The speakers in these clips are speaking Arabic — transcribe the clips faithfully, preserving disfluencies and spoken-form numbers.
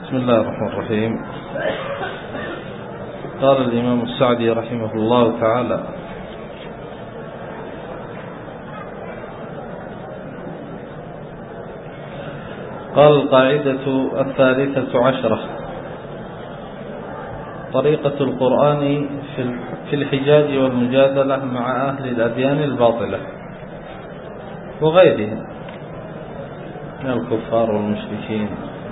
بسم الله الرحمن الرحيم. قال الإمام السعدي رحمه الله تعالى: قال القاعدة الثالثة عشرة: طريقة القرآن في الحجاج والمجادلة مع أهل الأديان الباطلة وغيرهم من الكفار والمشركين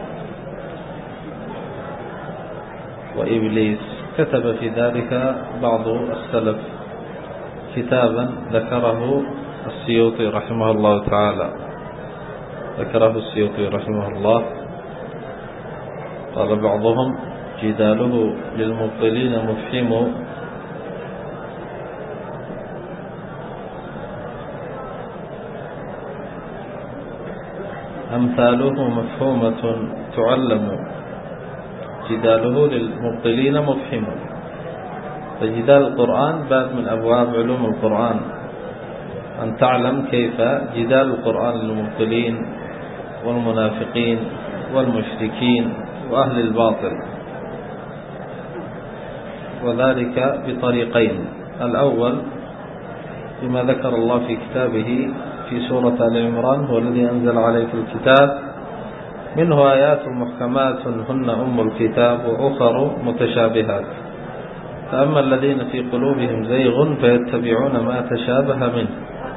وإبليس. كتب في ذلك بعض السلف كتابا ذكره السيوطي رحمه الله تعالى ذكره السيوطي رحمه الله. قال بعضهم: جداله للمبطلين مفحم، أمثاله مفهومة تعلم، جداله للمبطلين مفحم. فجدال القرآن باب من أبواب علوم القرآن، أن تعلم كيف جدال القرآن للمبطلين والمنافقين والمشركين وأهل الباطل، وذلك بطريقين: الأول بما ذكر الله في كتابه في سورة آل عمران: هو الذي أنزل عليك الكتاب منه آيات محكمات هن أم الكتاب وأخر متشابهات، فأما الذين في قلوبهم زيغ فيتبعون ما تشابه منه.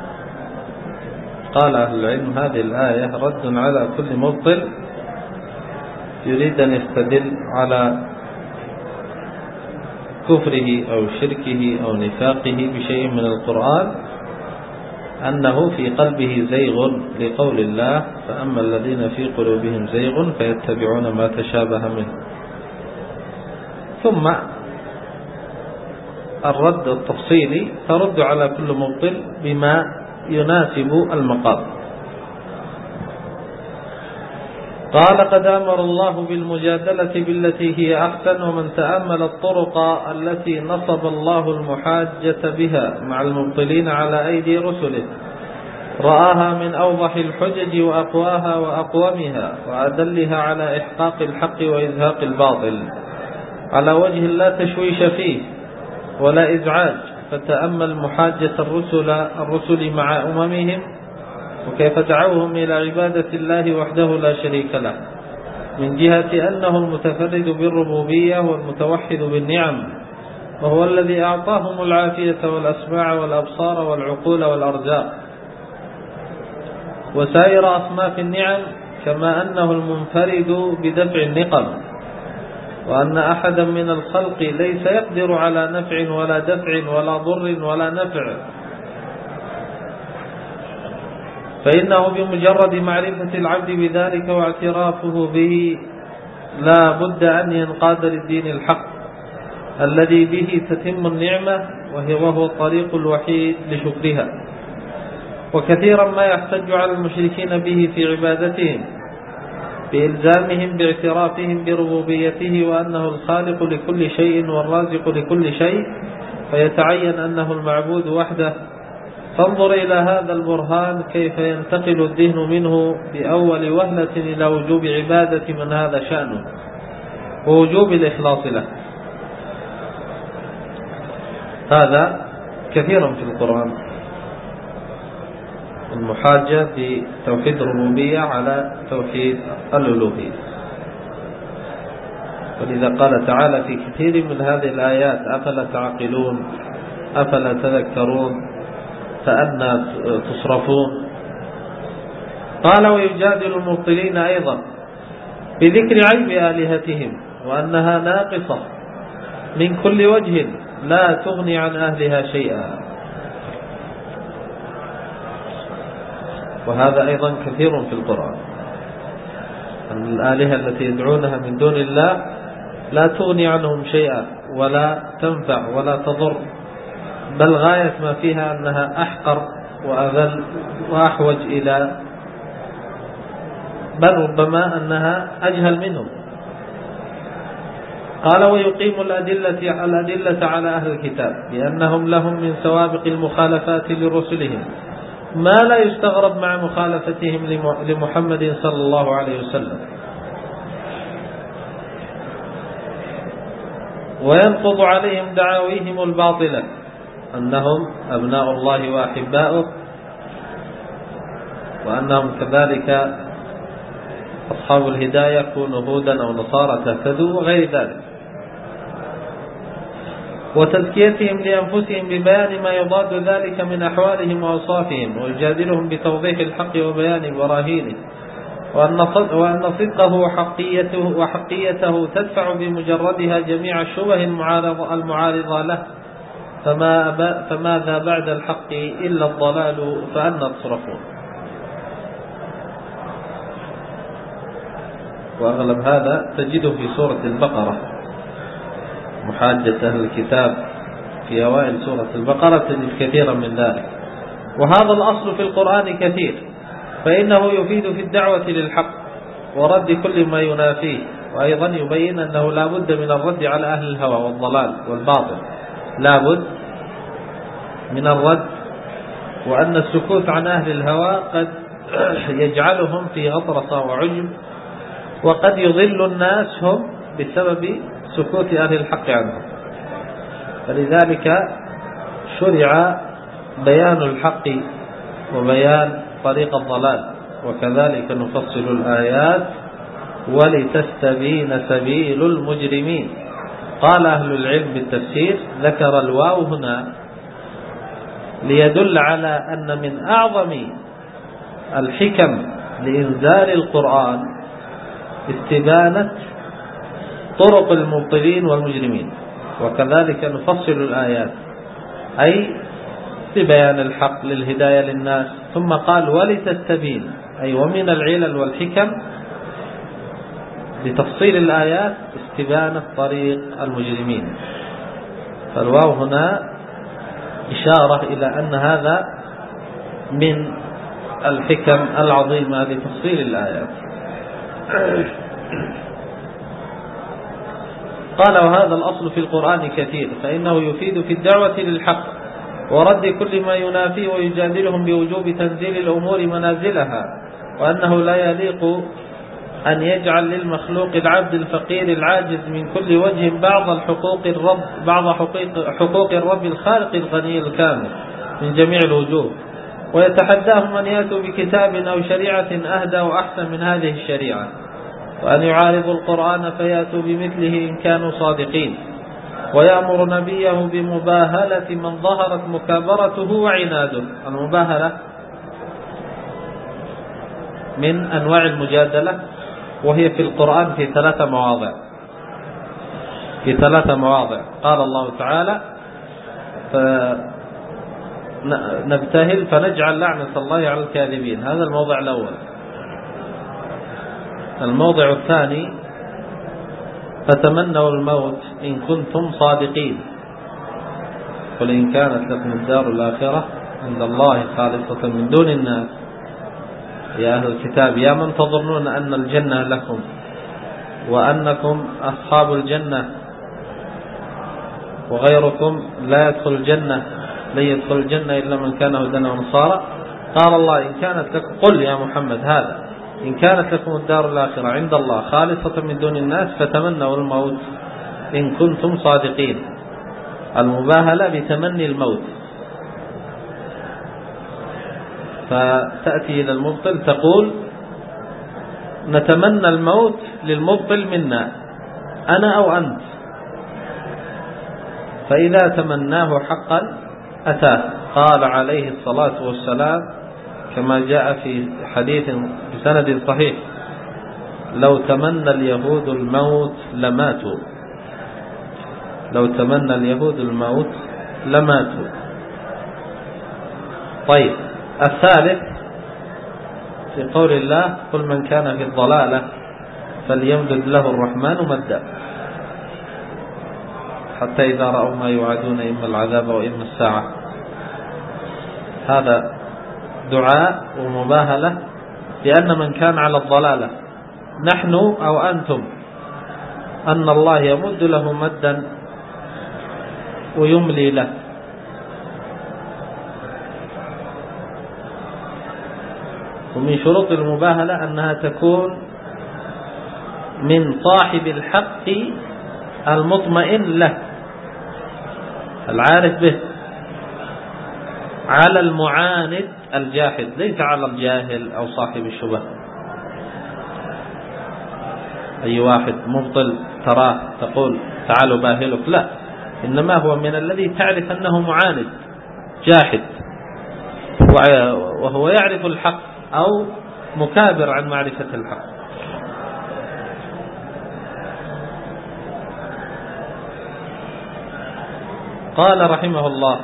قال أهل العلم: هذه الآية رد على كل مبطل يريد أن يستدل على كفره أو شركه أو نفاقه بشيء من القرآن أنه في قلبه زيغ، لقول الله: فأما الذين في قلوبهم زيغ فيتبعون ما تشابه منه. ثم الرد التفصيلي ترد على كل مبطل بما يناسب المقام. قال: قد أمر الله بالمجادلة بالتي هي أحسن، ومن تأمل الطرق التي نصب الله المحاجة بها مع المبطلين على أيدي رسله رآها من أوضح الحجج وأقواها وأقومها وأدلها على إحقاق الحق وإزهاق الباطل على وجه لا تشويش فيه ولا إزعاج. فتأمل محاجة الرسل الرسل مع أممهم وكيف دعوهم إلى عبادة الله وحده لا شريك له، من جهة أنه المتفرد بالربوبية والمتوحد بالنعم، وهو الذي أعطاهم العافية والأسماع والأبصار والعقول والأرزاق وسائر أصناف النعم، كما أنه المنفرد بدفع النقم، وأن أحدا من الخلق ليس يقدر على نفع ولا دفع ولا ضر ولا نفع، فإنه بمجرد معرفة العبد بذلك واعترافه به لا بد أن ينقاد للدين الحق الذي به تتم النعمة، وهو الطريق الوحيد لشكرها. وكثيرا ما يحتج على المشركين به في عبادتهم بإلزامهم باعترافهم بربوبيته وأنه الخالق لكل شيء والرازق لكل شيء، فيتعين أنه المعبود وحده. فانظر إلى هذا البرهان كيف ينتقل الذهن منه بأول وهلة إلى وجوب عبادة من هذا شأنه ووجوب الإخلاص له. هذا كثيرا في القرآن، المحاجة بتوحيد الربوبية على توحيد الألوهية. ولذا قال تعالى في كثير من هذه الآيات: أفلا تعقلون، أفلا تذكرون، فأنى تصرفون. قال: ويجادل المبطلين أيضا بذكر عيب آلهتهم وأنها ناقصة من كل وجه لا تغني عن أهلها شيئا. وهذا أيضا كثير في القرآن، أن الآلهة التي يدعونها من دون الله لا تغني عنهم شيئا ولا تنفع ولا تضر، بل غاية ما فيها أنها أحقر وأذل وأحوج إلى، بل ربما أنها أجهل منهم. قال: ويقيم الأدلة الأدلة على أهل الكتاب بأنهم لهم من سوابق المخالفات لرسلهم ما لا يستغرب مع مخالفتهم لمحمد صلى الله عليه وسلم، وينقض عليهم دعاويهم الباطلة أنهم أبناء الله وأحباؤه، وأنهم كذلك أصحاب الهداية كونوا هودا أو نصارى تهتدوا وغير ذلك، وتزكيتهم لأنفسهم ببيان ما يضاد ذلك من أحوالهم وأوصافهم، ويجادلهم بتوضيح الحق وبيان براهينه، وأن صدقه وحقيته, وحقيته تدفع بمجردها جميع الشبه المعارضة له، فما فماذا بعد الحق إلا الضلال فأنا تصرفون. وأغلب هذا تجده في سورة البقرة، محاجة أهل الكتاب في أوائل سورة البقرة تجد كثيرا من ذلك. وهذا الأصل في القرآن كثير، فإنه يفيد في الدعوة للحق ورد كل ما ينافيه، وأيضا يبين أنه لا بد من الرد على أهل الهوى والضلال والباطل، لا بد من الرد، وأن السكوت عن أهل الهوى قد يجعلهم في غطرسة وعجب، وقد يضل الناس هم بسبب سكوت أهل الحق عنهم. فلذلك شرع بيان الحق وبيان طريق الضلال، وكذلك نفصل الآيات ولتستبين سبيل المجرمين. قال أهل العلم بالتفسير ذكر الواو هنا ليدل على أن من أعظم الحكم لإنزال القرآن استبانة طرق المبطلين والمجرمين، وكذلك نفصل الآيات أي ببيان الحق للهداية للناس. ثم قال ولتستبين، أي ومن العلل والحكم لتفصيل الآيات استبانة طريق المجرمين. فالواو هنا إشارة إلى أن هذا من الحكم العظيمة لتفصيل الآيات. قال وهذا الأصل في القرآن كثير، فإنه يفيد في الدعوة للحق ورد كل ما ينافيه، ويجادلهم بوجوب تنزيل الأمور منازلها، وأنه لا يليق أن يجعل للمخلوق العبد الفقير العاجز من كل وجه بعض الحقوق الرب بعض حقوق, حقوق الرب الخالق الغني الكامل من جميع الوجوه، ويتحداهم أن يأتوا بكتاب أو شريعة أهدى وأحسن من هذه الشريعة، وأن يعارضوا القرآن فيأتوا بمثله إن كانوا صادقين، ويأمر نبيه بمباهلة من ظهرت مكابرته وعناده. المباهلة من أنواع المجادلة، وهي في القرآن في ثلاثة مواضع في ثلاثة مواضع قال الله تعالى فنبتهل فنجعل لعنة الله على الكاذبين، هذا الموضع الأول. الموضع الثاني فتمنوا الموت إن كنتم صادقين، قل إن كانت لكم الدار الآخرة عند الله خالصة من دون الناس يا أهل الكتاب يا من تظنون أن الجنة لكم وأنكم أصحاب الجنة وغيركم لا يدخل الجنة لن يدخل الجنة إلا من كان هودا ونصارى. قال الله إن كانت لكم، قل يا محمد هذا إن كانت لكم الدار الآخرة عند الله خالصة من دون الناس فتمنوا الموت إن كنتم صادقين. المباهلة بتمني الموت، فتأتي إلى المبطل تقول نتمنى الموت للمبطل منا أنا أو أنت، فإذا تمناه حقا أتاه. قال عليه الصلاة والسلام كما جاء في حديث بسند صحيح لو تمنى اليهود الموت لماتوا لو تمنى اليهود الموت لماتوا. طيب الثالث في قول الله قل من كان في الضلالة فليمدد له الرحمن مدا حتى إذا رأوا ما يوعدون إما العذاب وإما الساعة. هذا دعاء ومباهلة لأن من كان على الضلالة نحن أو أنتم أن الله يمد له مدا ويملي له. ومن شروط المباهلة أنها تكون من صاحب الحق المطمئن له العارف به، على المعاند الجاحد، ليس على الجاهل أو صاحب الشبه. أي واحد مبطل تراه تقول تعالوا باهلك، لا، إنما هو من الذي تعرف أنه معاند جاحد وهو يعرف الحق أو مكابر عن معرفة الحق. قال رحمه الله: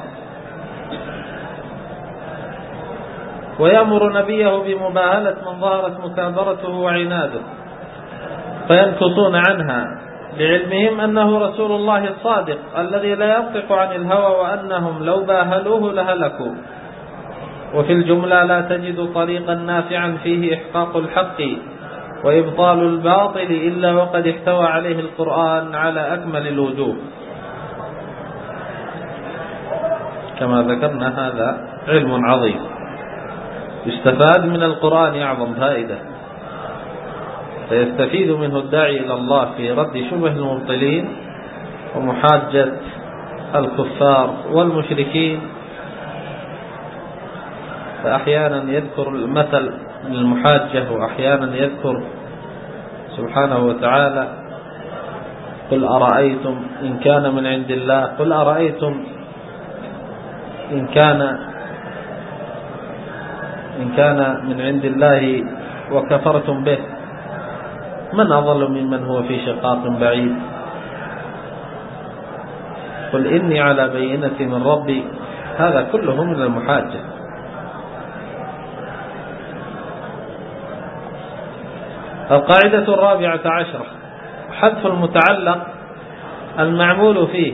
ويأمر نبيه بمباهلة من ظهرت مكابرته وعناده فينكصون عنها، لعلمهم أنه رسول الله الصادق الذي لا ينطق عن الهوى، وأنهم لو باهلوه لهلكوا. وفي الجملة لا تجد طريقا نافعا فيه إحقاق الحق وإبطال الباطل إلا وقد احتوى عليه القرآن على أكمل الوجوه. كما ذكرنا هذا علم عظيم يستفاد من القرآن أعظم فائدة، فيستفيد منه الداعي إلى الله في رد شبه المبطلين ومحاجة الكفار والمشركين. فأحيانا يذكر المثل للمحاجة، وأحيانا يذكر سبحانه وتعالى: قل أرأيتم إن كان من عند الله، قل أرأيتم إن كان إن كان من عند الله وكفرتم به من أضل ممن هو في شقاق بعيد. قل إني على بينة من ربي، هذا كله من المحاجة. القاعدة الرابعة عشرة: حذف المتعلق المعمول فيه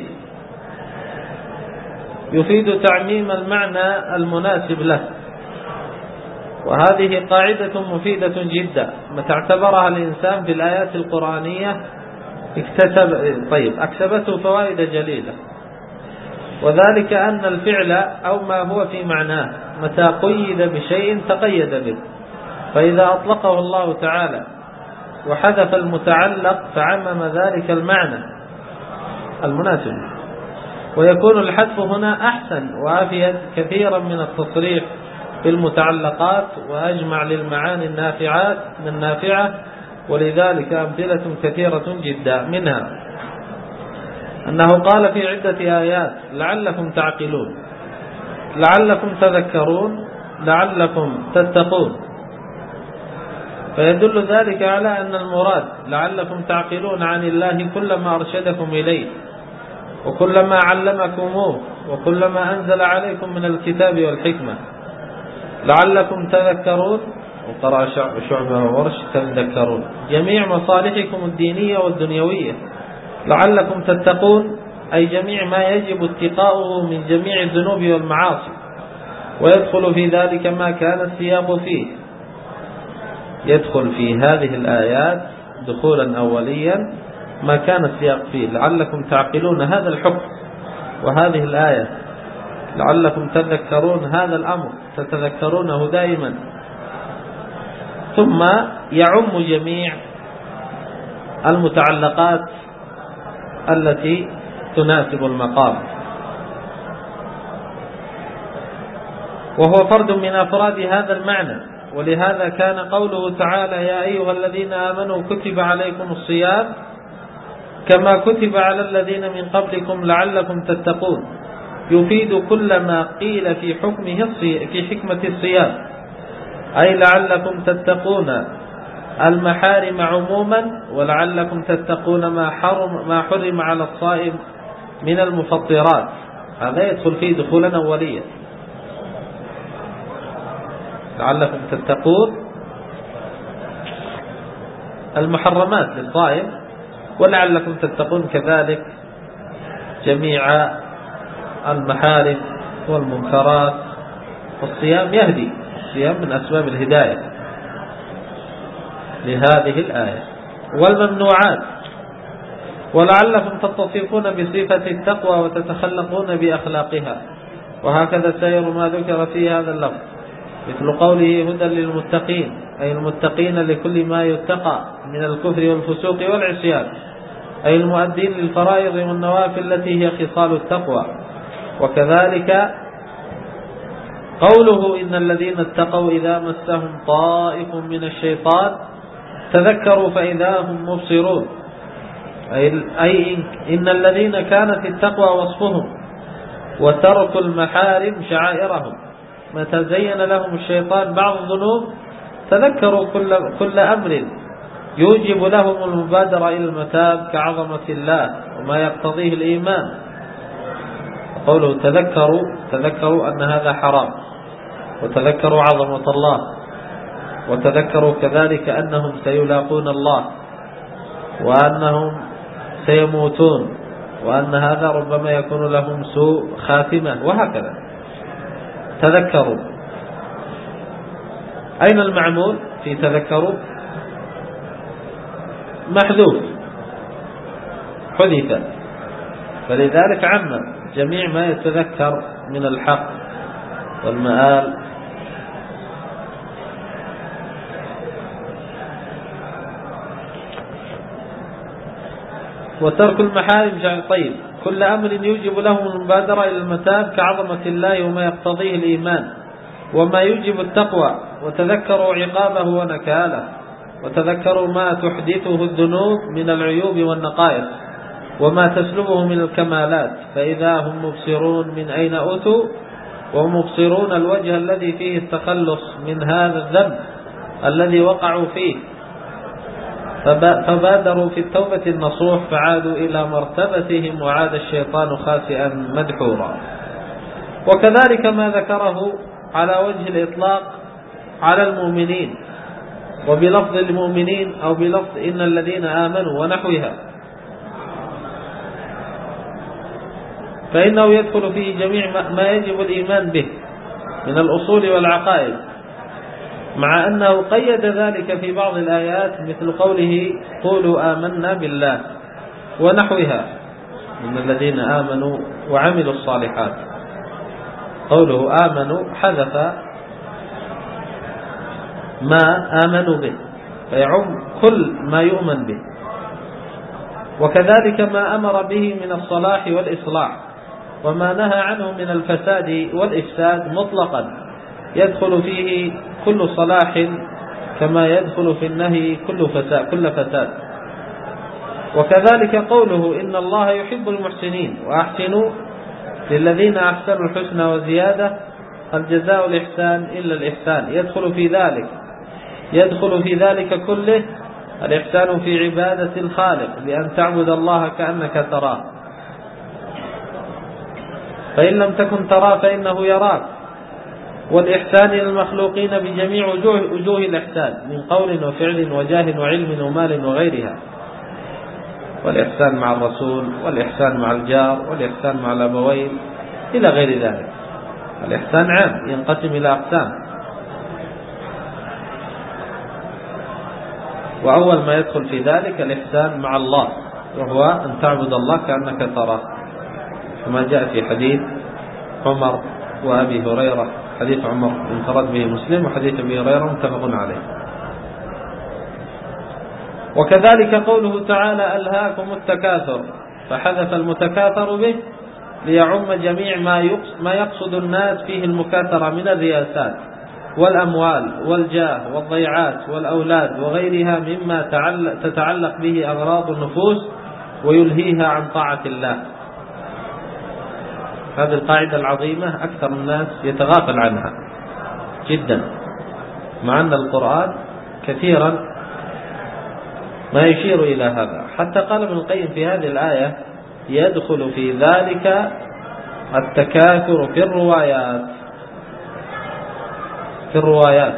يفيد تعميم المعنى المناسب له، وهذه قاعدة مفيدة جدا متى اعتبرها الإنسان في الآيات القرآنية اكتسب طيب أكسبته فوائد جليلة. وذلك أن الفعل أو ما هو في معناه متى قيد بشيء تقيد به، فإذا أطلقه الله تعالى وحذف المتعلق فعمم ذلك المعنى المناسب، ويكون الحذف هنا أحسن وأفيد كثيرا من التصريح بالمتعلقات وأجمع للمعاني النافعات النافعة. ولذلك أمثلة كثيرة جدا، منها أنه قال في عدة آيات: لعلكم تعقلون، لعلكم تذكرون، لعلكم تتقون، فيدل ذلك على أن المراد لعلكم تعقلون عن الله كلما أرشدكم إليه وكلما علمكموه وكلما أنزل عليكم من الكتاب والحكمة. لعلكم تذكرون، وقرأ شعبة ورش تذكرون، جميع مصالحكم الدينية والدنيوية. لعلكم تتقون أي جميع ما يجب اتقاؤه من جميع الذنوب والمعاصي، ويدخل في ذلك ما كان السياق فيه. يدخل في هذه الآيات دخولا أوليا ما كان السياق فيه. لعلكم تعقلون هذا الحكم وهذه الآية، لعلكم تذكرون هذا الأمر تتذكرونه دائما، ثم يعم جميع المتعلقات التي تناسب المقام، وهو فرد من أفراد هذا المعنى. ولهذا كان قوله تعالى: يا أيها الذين آمنوا كتب عليكم الصيام كما كتب على الذين من قبلكم لعلكم تتقون، يفيد كل ما قيل في حكمه في حكمة الصيام، أي لعلكم تتقون المحارم عموما، ولعلكم تتقون ما حرم ما حرم على الصائم من المفطرات. هذا يدخل فيه دخولا أوليا. لعلكم تتقون المحرمات للصائم، ولعلكم تتقون كذلك جميع المحارم والمنكرات. والصيام يهدي، الصيام من أسباب الهداية لهذه الآية. والممنوعات: ولعلكم تتصفون بصفة التقوى وتتخلقون بأخلاقها، وهكذا سائر ما ذكر في هذا اللفظ، مثل قوله: هدى للمتقين، أي المتقين لكل ما يتقى من الكفر والفسوق والعصيان. أي المؤدين للفرائض والنوافل التي هي خصال التقوى. وكذلك قوله إن الذين اتقوا إذا مسهم طائف من الشيطان تذكروا فإذا هم مبصرون، أي إن الذين كانت التقوى وصفهم وترك المحارم شعائرهم، متى زين لهم الشيطان بعض الذنوب تذكروا كل, كل أمر يوجب لهم المبادرة إلى المتاب كعظمة الله وما يقتضيه الإيمان. قوله تذكروا تذكروا أن هذا حرام، وتذكروا عظمة الله، وتذكروا كذلك أنهم سيلاقون الله وأنهم سيموتون وأن هذا ربما يكون لهم سوء خاتمة، وهكذا تذكروا. أين المعمول في تذكروا؟ محذوف، حذف، فلذلك عم جميع ما يتذكر من الحق والمآل. وترك المحارم طيب كل أمر يوجب لهم المبادرة إلى المتاب كعظمة الله وما يقتضيه الإيمان وما يوجب التقوى، وتذكروا عقابه ونكاله، وتذكروا ما تحدثه الذنوب من العيوب والنقائص وما تسلبه من الكمالات، فإذا هم مبصرون من أين أتوا ومبصرون الوجه الذي فيه التخلص من هذا الذنب الذي وقعوا فيه، فبادروا في التوبة النصوح فعادوا إلى مرتبتهم وعاد الشيطان خاسئا مدحورا. وكذلك ما ذكره على وجه الإطلاق على المؤمنين وبلفظ المؤمنين أو بلفظ إن الذين آمنوا ونحوها، فإنه يدخل فيه جميع ما يجب الإيمان به من الأصول والعقائد، مع أنه قيد ذلك في بعض الآيات مثل قوله قولوا آمنا بالله ونحوها من الذين آمنوا وعملوا الصالحات. قوله آمنوا حذف ما آمنوا به فيعم كل ما يؤمن به. وكذلك ما أمر به من الصلاح والإصلاح وما نهى عنه من الفساد والإفساد مطلقا يدخل فيه كل صلاح كما يدخل في النهي كل فساد, كل فساد. وكذلك قوله إن الله يحب المحسنين وأحسنوا للذين أحسنوا الحسنى وزيادة الجزاء الإحسان إلا الإحسان، يدخل في ذلك يدخل في ذلك كله الإحسان في عبادة الخالق بأن تعبد الله كأنك تراه، فإن لم تكن تراه فإنه يراك. والإحسان للمخلوقين بجميع وجوه, وجوه الإحسان من قول وفعل وجاه وعلم ومال وغيرها، والإحسان مع الرسول والإحسان مع الجار والإحسان مع الأبوين إلى غير ذلك. الإحسان عام ينقسم إلى أقسام، وأول ما يدخل في ذلك الإحسان مع الله وهو أن تعبد الله كأنك تراه، كما جاء في حديث عمر وأبي هريرة، حديث عمر انفرد به مسلم وحديث أبي هريرة متفق عليه. وكذلك قوله تعالى ألهاكم التكاثر فحذف المتكاثر به ليعم جميع ما يقصد الناس فيه المكاثرة من الرياسات والأموال والجاه والضيعات والأولاد وغيرها مما تتعلق به أغراض النفوس ويلهيها عن طاعة الله. هذه القاعدة العظيمة أكثر الناس يتغافل عنها جدا، مع أن القرآن كثيرا ما يشير إلى هذا. حتى قال ابن القيم في هذه الآية يدخل في ذلك التكاثر في الروايات في الروايات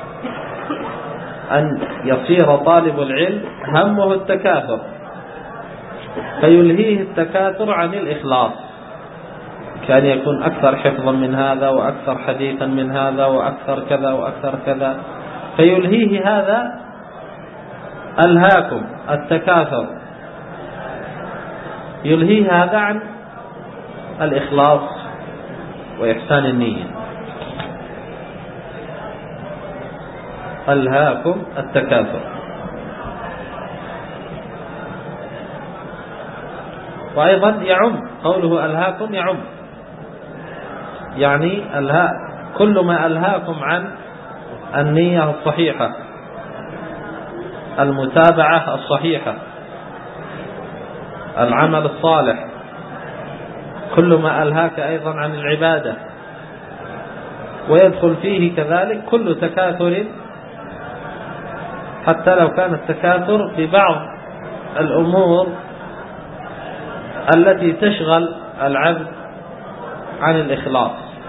أن يصير طالب العلم همه التكاثر فيلهيه التكاثر عن الإخلاص، كان يكون أكثر حفظا من هذا وأكثر حديثا من هذا وأكثر كذا وأكثر كذا، فيلهيه هذا ألهاكم التكاثر، يلهيه هذا عن الإخلاص وإحسان النية. ألهاكم التكاثر. وأيضا يعم، قوله ألهاكم يعم، يعني ألها كل ما ألهاكم عن النية الصحيحة، المتابعة الصحيحة، العمل الصالح، كل ما ألهاك أيضا عن العبادة. ويدخل فيه كذلك كل تكاثر، حتى لو كان التكاثر في بعض الأمور التي تشغل العبد عن الإخلاص،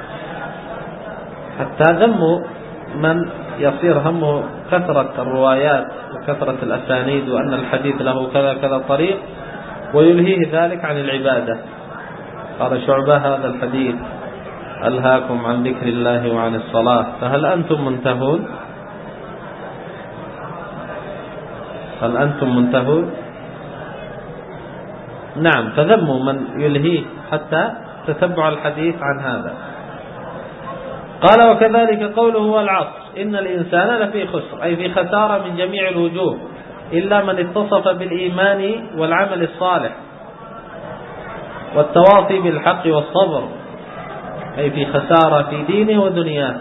حتى ذم من يصير همه كثرة الروايات وكثرة الأسانيد وأن الحديث له كذا كذا طريق ويلهيه ذلك عن العبادة. قال شعبة هذا الحديث ألهاكم عن ذكر الله وعن الصلاة فهل أنتم منتهون؟ هل أنتم منتهون؟ نعم، فذموا من يلهيه حتى تتبع الحديث عن هذا. قال وكذلك قوله والعصر إن الإنسان لفي خسر، أي في خسارة من جميع الوجوه إلا من اتصف بالإيمان والعمل الصالح والتواصي بالحق والصبر، أي في خسارة في دينه ودنياه.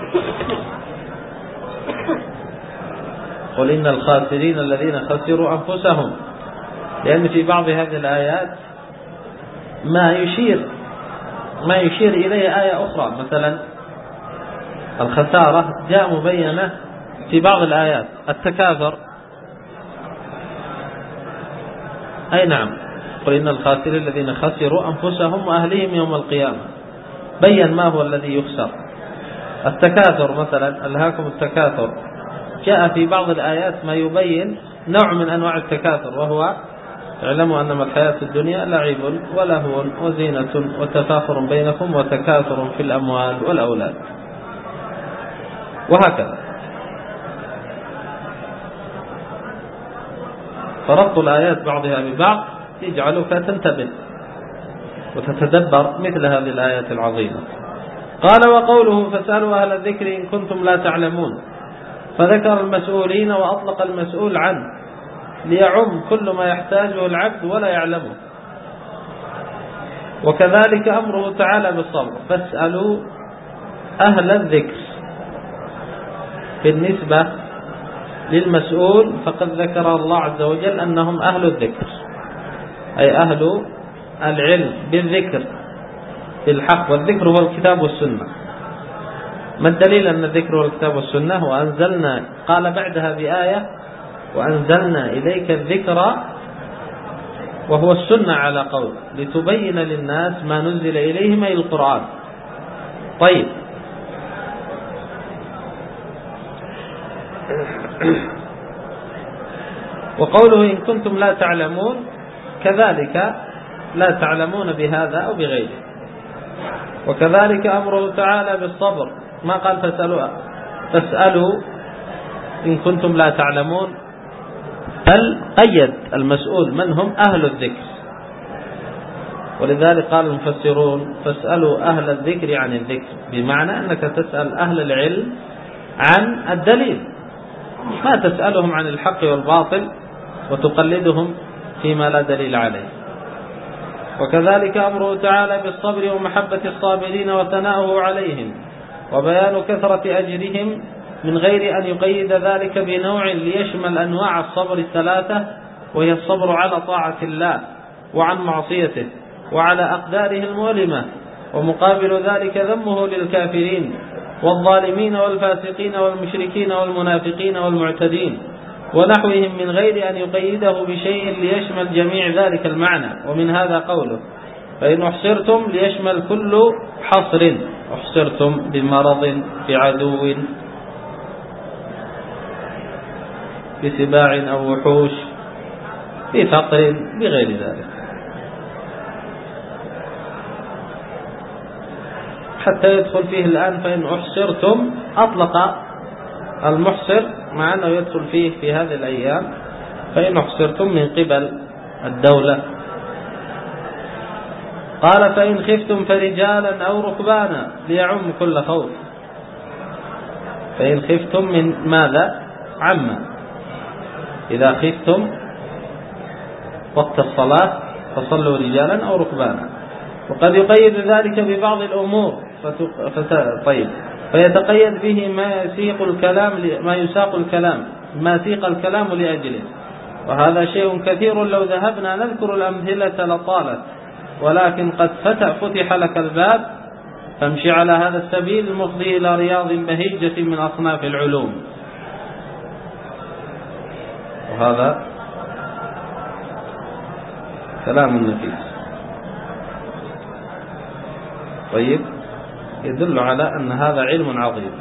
قل إن الخاسرين الذين خسروا أنفسهم، لأن في بعض هذه الآيات ما يشير ما يشير إليه آية أخرى، مثلا الخسارة جاء مبينة في بعض الآيات، التكاثر أي نعم، قل إن الخاسرين الذين خسروا أنفسهم وأهلهم يوم القيامة، بيّن ما هو الذي يخسر. التكاثر مثلا ألهاكم التكاثر، جاء في بعض الآيات ما يبين نوع من أنواع التكاثر، وهو اعلموا أنما الحياة الدنيا لعب ولهو وزينة وتفاخر بينكم وتكاثر في الأموال والأولاد، وهكذا. فربط الآيات بعضها ببعض يجعلك تنتبه وتتدبر مثل هذه الآيات العظيمة. قال وقوله فاسألوا أهل الذكر إن كنتم لا تعلمون، فذكر المسؤولين وأطلق المسؤول عنه ليعم كل ما يحتاجه العبد ولا يعلمه. وكذلك أمره تعالى بالصبر، فاسألوا أهل الذكر. بالنسبة للمسؤول فقد ذكر الله عز وجل أنهم أهل الذكر، أي أهل العلم بالذكر بالحق، والذكر هو الكتاب والسنة. ما الدليل أن الذكر هو الكتاب والسنة؟ وأنزلنا، قال بعدها بآية وأنزلنا إليك الذكر وهو السنة على قول لتبين للناس ما نزل إليهم أي القرآن. طيب، وقوله إن كنتم لا تعلمون كذلك لا تعلمون بهذا أو بغيره. وكذلك أمره تعالى بالصبر، ما قال فاسألوا فاسألوا إن كنتم لا تعلمون، بل قيد المسؤول من هم أهل الذكر. ولذلك قال المفسرون فاسألوا أهل الذكر عن الذكر، بمعنى أنك تسأل أهل العلم عن الدليل، ما تسألهم عن الحق والباطل وتقلدهم فيما لا دليل عليه. وكذلك أمره تعالى بالصبر ومحبة الصابرين وثناؤه عليهم وبيان كثرة أجرهم من غير أن يقيد ذلك بنوع ليشمل أنواع الصبر الثلاثة، وهي الصبر على طاعة الله وعن معصيته وعلى أقداره المؤلمة، ومقابل ذلك ذمه للكافرين والظالمين والفاسقين والمشركين والمنافقين والمعتدين ونحوهم من غير أن يقيده بشيء ليشمل جميع ذلك المعنى. ومن هذا قوله فإن أحصرتم ليشمل كل حصر، أحصرتم بمرض في عدو بسباع أو وحوش في فقر بغير ذلك، حتى يدخل فيه الآن فإن أحصرتم، أطلق المحصر مع أنه يدخل فيه في هذه الأيام، فإن أحصرتم من قبل الدولة. قال فإن خفتم فرجالا أو ركبانا ليعم كل خوف. فإن خفتم من ماذا؟ عما. إذا خفتم وقت الصلاة فصلوا رجالا أو ركبانا. وقد يقيد ذلك ببعض الأمور فت... طيب فيتقيد به ما يسيق الكلام ما يساق الكلام ما سيق الكلام لأجله، وهذا شيء كثير لو ذهبنا نذكر الأمثلة لطالت، ولكن قد فتح لك الباب فامشي على هذا السبيل المفضي إلى رياض بهيجة من أصناف العلوم. وهذا كلام نفيس طيب يدل على أن هذا علم عظيم.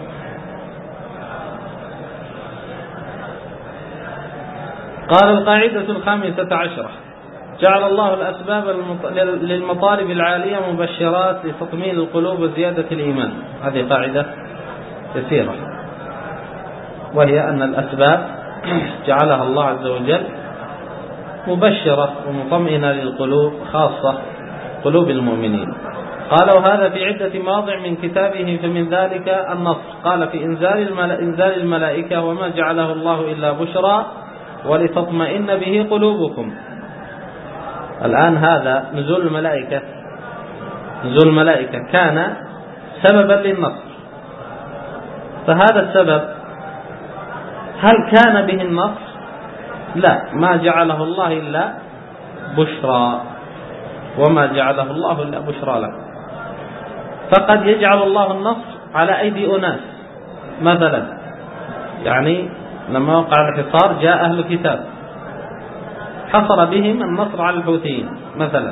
قال القاعدة الخامسة عشرة: جعل الله الأسباب للمطالب العالية مبشرات لتطمين القلوب وزيادة الإيمان. هذه قاعدة كثيرة، وهي أن الأسباب جعلها الله عز وجل مبشرة ومطمئنة للقلوب، خاصة قلوب المؤمنين. قالوا هذا في عدة مواضع من كتابه، فمن ذلك النص قال في إنزال, إنزال الملائكة: وما جعله الله إلا بشرى ولتطمئن به قلوبكم. الآن هذا نزول الملائكة نزول الملائكة كان سببا للنصر، فهذا السبب هل كان به النصر؟ لا، ما جعله الله إلا بشرى، وما جعله الله إلا بشرى لكم. فقد يجعل الله النصر على أيدي أناس، مثلا يعني لما وقع الحصار جاء أهل الكتاب حصر بهم النصر على الحوثيين مثلا،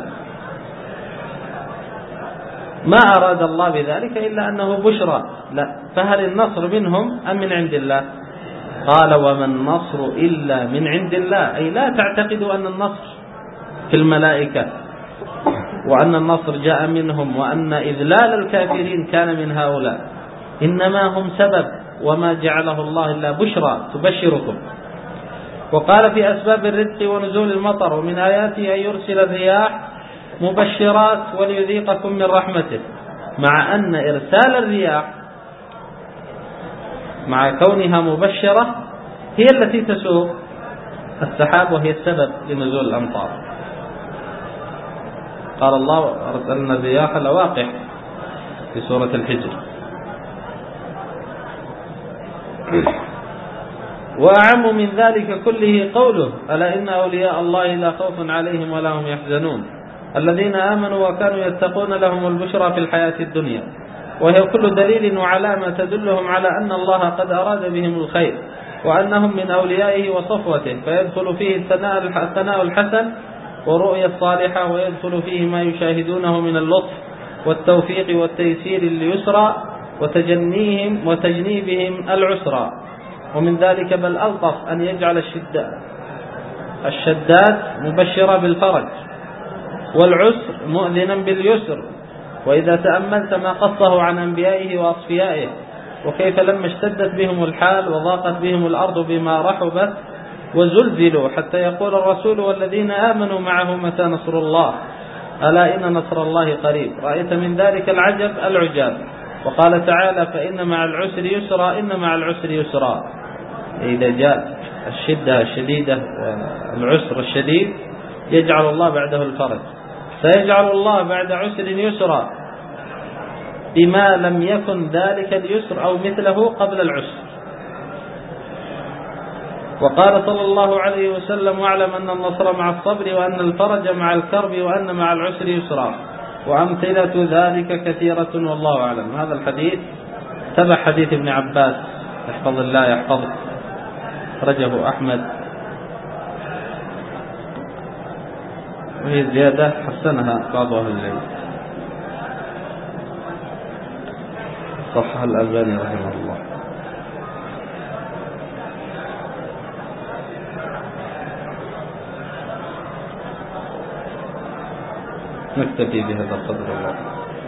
ما أراد الله بذلك إلا أنه بشرى. لا، فهل النصر منهم أم من عند الله؟ قال: وما النصر إلا من عند الله، أي لا تعتقدوا أن النصر في الملائكة وأن النصر جاء منهم وأن إذلال الكافرين كان من هؤلاء، إنما هم سبب، وما جعله الله إلا بشرى تبشركم. وقال في أسباب الرزق ونزول المطر: ومن آياته أن يرسل الرياح مبشرات وليذيقكم من رحمته، مع أن إرسال الرياح مع كونها مبشرة هي التي تسوق السحاب وهي السبب لنزول الأمطار. قال الله: أرسلنا الرياح لواقح في سورة الحجر. وأعم من ذلك كله قوله: ألا إن أولياء الله لا خوف عليهم ولا هم يحزنون الذين آمنوا وكانوا يتقون لهم البشرى في الحياة الدنيا. وهي كل دليل وعلامة تدلهم على أن الله قد أراد بهم الخير، وأنهم من أوليائه وصفوته، فيدخل فيه الثناء الحسن والرؤية الصالحة، ويدخل فيه ما يشاهدونه من اللطف والتوفيق والتيسير لليسرى وتجنيهم وتجنيبهم العسرى. ومن ذلك بل ألطف أن يجعل الشدات مبشرة بالفرج والعسر مؤذنا باليسر. وإذا تأملت ما قصه عن أنبيائه وأصفيائه، وكيف لما اشتدت بهم الحال وضاقت بهم الأرض بما رحبت وزلزلوا حتى يقول الرسول والذين آمنوا معه: متى نصر الله؟ ألا إن نصر الله قريب. رأيت من ذلك العجب العجاب. وقال تعالى: فإن مع العسر يسرا، إن مع العسر يسرا. إذا جاء الشدة الشديدة والعسر الشديد يجعل الله بعده الفرج، سيجعل الله بعد عسر يسرا بما لم يكن ذلك اليسر أو مثله قبل العسر. وقال صلى الله عليه وسلم: واعلم أن النصر مع الصبر، وأن الفرج مع الكرب، وأن مع العسر يسرا. وأمثلة ذلك كثيرة والله أعلم. هذا الحديث تبع حديث ابن عباس: احفظ الله يحفظك، رجه أحمد، وهي زيادة حسنها بعض أهل العلم، صححها الألباني رحمه الله. نكتفي بهذا القدر الله.